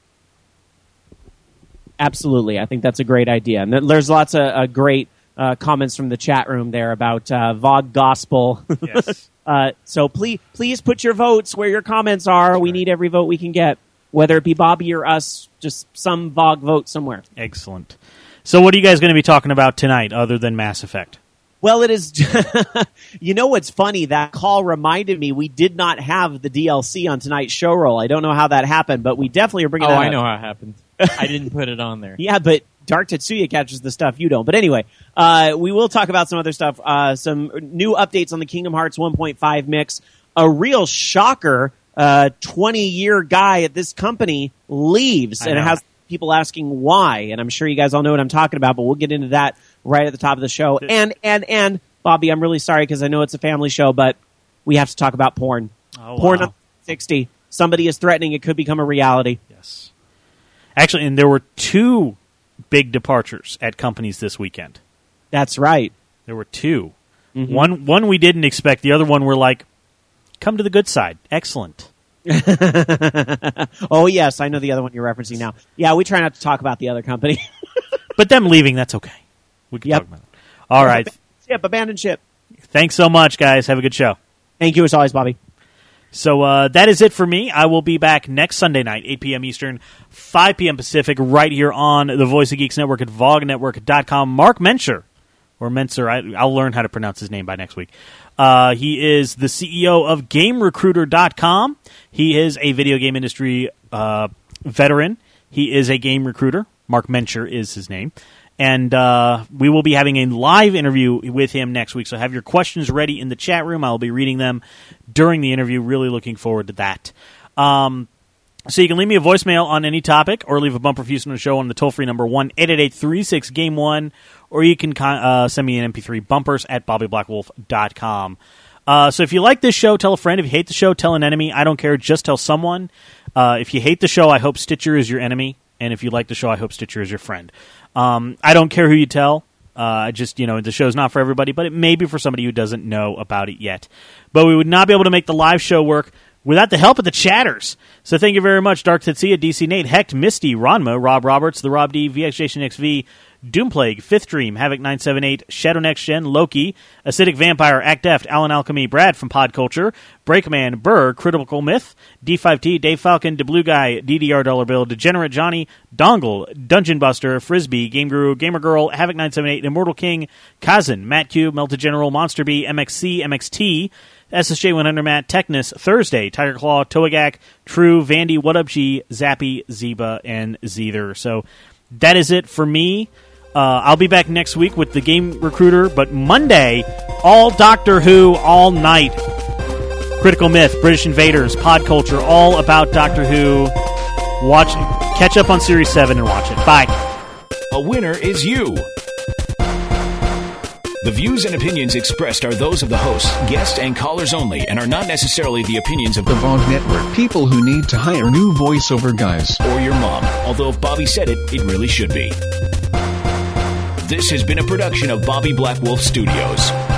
Absolutely. I think that's a great idea. And there's lots of great comments from the chat room there about VOG Gospel. Yes. So please put your votes where your comments are. That's we need every vote we can get, whether it be Bobby or us, just some VOG vote somewhere. Excellent. So what are you guys going to be talking about tonight other than Mass Effect? Well, it is. What's funny? That call reminded me we did not have the DLC on tonight's show roll. I don't know how that happened, but we definitely are bringing that up. I know how it happened. I didn't put it on there. Yeah, but Dark Tetsuya catches the stuff you don't. But anyway, we will talk about some other stuff. Some new updates on the Kingdom Hearts 1.5 mix. A real shocker. 20-year guy at this company leaves, and it has people asking why. And I'm sure you guys all know what I'm talking about, but we'll get into that right at the top of the show. And Bobby, I'm really sorry because I know it's a family show, but we have to talk about porn. Porn up 60. Somebody is threatening it could become a reality. Yes. Actually, and there were 2 big departures at companies this weekend. That's right. There were 2. Mm-hmm. One we didn't expect. The other one we're like, come to the good side. Excellent. Oh, yes. I know the other one you're referencing now. Yeah, we try not to talk about the other company. But them leaving, that's okay. We can talk about it. All right. Abandoned ship. Thanks so much, guys. Have a good show. Thank you as always, Bobby. So that is it for me. I will be back next Sunday night, 8 p.m. Eastern, 5 p.m. Pacific, right here on the Voice of Geeks Network at vognetwork.com. Mark Mencher, or Menser, I'll learn how to pronounce his name by next week. He is the CEO of GameRecruiter.com. He is a video game industry veteran. He is a game recruiter. Mark Mencher is his name. And we will be having a live interview with him next week. So have your questions ready in the chat room. I'll be reading them during the interview. Really looking forward to that. So you can leave me a voicemail on any topic or leave a bumper for use on the show on the toll-free number 1-888-36-GAME-1, or you can send me an MP3 bumpers at BobbyBlackWolf.com. So if you like this show, tell a friend. If you hate the show, tell an enemy. I don't care. Just tell someone. If you hate the show, I hope Stitcher is your enemy. And if you like the show, I hope Stitcher is your friend. I don't care who you tell. The show's not for everybody, but it may be for somebody who doesn't know about it yet. But we would not be able to make the live show work without the help of the chatters. So thank you very much, Dark Tetsia, DC Nate, Hecht, Misty, Ronmo, Rob Roberts, The Rob D, VX Jason XV, Doomplague, Fifth Dream, Havoc978, Shadow Next Gen, Loki, Acidic Vampire, Act Deft, Alan Alchemy, Brad from Podculture, Breakman, Burr, Critical Myth, D5T, Dave Falcon, DeBlue Guy, DDR Dollar Bill, Degenerate Johnny, Dongle, Dungeon Buster, Frisbee, Game Guru, Gamer Girl, Havoc978, Immortal King, Kazan, Matt Cube, Melted General, Monster Bee, MXC, MXT, SSJ 100 Matt, Technus, Thursday, Tiger Claw, Toagak, True, Vandy, What Up G, Zappy, Zeba, and Zeether. So that is it for me. I'll be back next week with the Game Recruiter, but Monday, all Doctor Who, all night. Critical Myth, British Invaders, Podculture, all about Doctor Who. Catch up on Series 7 and watch it. Bye. A winner is you. The views and opinions expressed are those of the hosts, guests, and callers only, and are not necessarily the opinions of the VOG Network. People who need to hire new voiceover guys. Or your mom. Although if Bobby said it, it really should be. This has been a production of Bobby Black Wolf Studios.